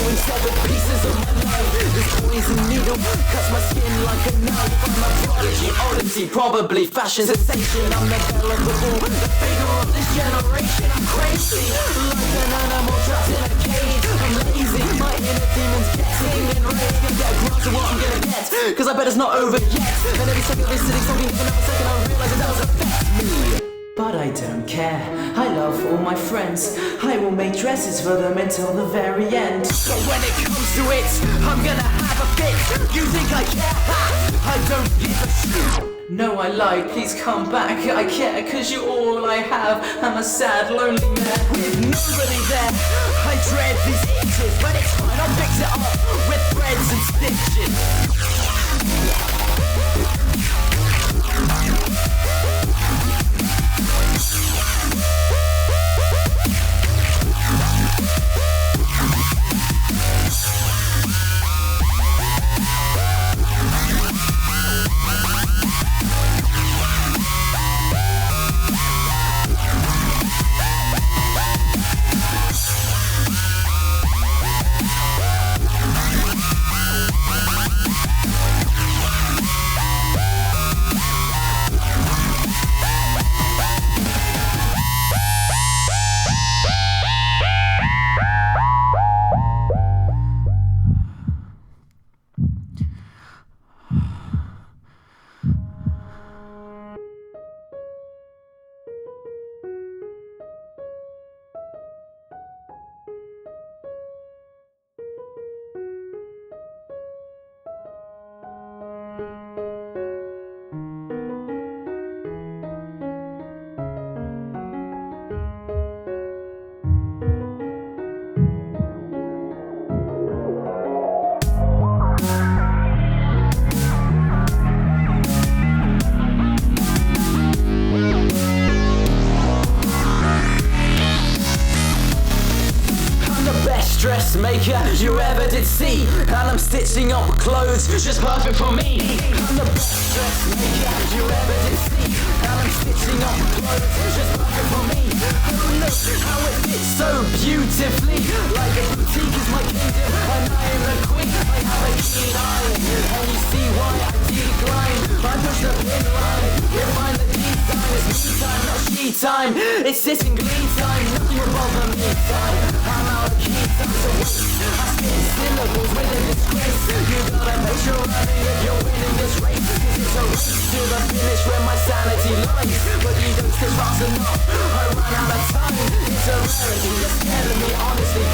in severed pieces of my life. This poison needle cuts my skin like a knife. I'm a prodigy, oddity, probably fashion sensation. I'm the belle of the ball, the figure of this generation. I'm crazy, like an animal trapped in a cage. I'm lazy, my inner demon's getting enraged. Gonna get a grasp of what I'm gonna get, cause I bet it's not over yet. And every second of this sitting talking for another second, I realize it does affect me. But I don't care, I love all my friends. I will make dresses for them until the very end. But when it comes to it, I'm gonna have a fit. You think I care? Ha! I don't give a shit. No, I lied, please come back. I care, cause you're all I have. I'm a sad, lonely man with nobody there. I dread these itches, but it's fine, I'll fix it up with threads and stitches. Dressmaker you ever did see, and I'm stitching up clothes just perfect for me. I'm the best dressmaker you ever did see, and I'm stitching up clothes just perfect for me. Oh look how it fits so beautifully, like a boutique is my kingdom and I am the queen. I have a keen eye, and you see why I decline. I push the pin line, refine the design. It's me time, not she time. It's sitting glee time, nothing will bother me time. I'm out of key time. I spit syllables with a disgrace. You gotta make sure if you're winning this race, cause it's a race to the finish where my sanity lies. But you don't stitch fast enough, I run out of time. It's a rarity, you're scaring me honestly.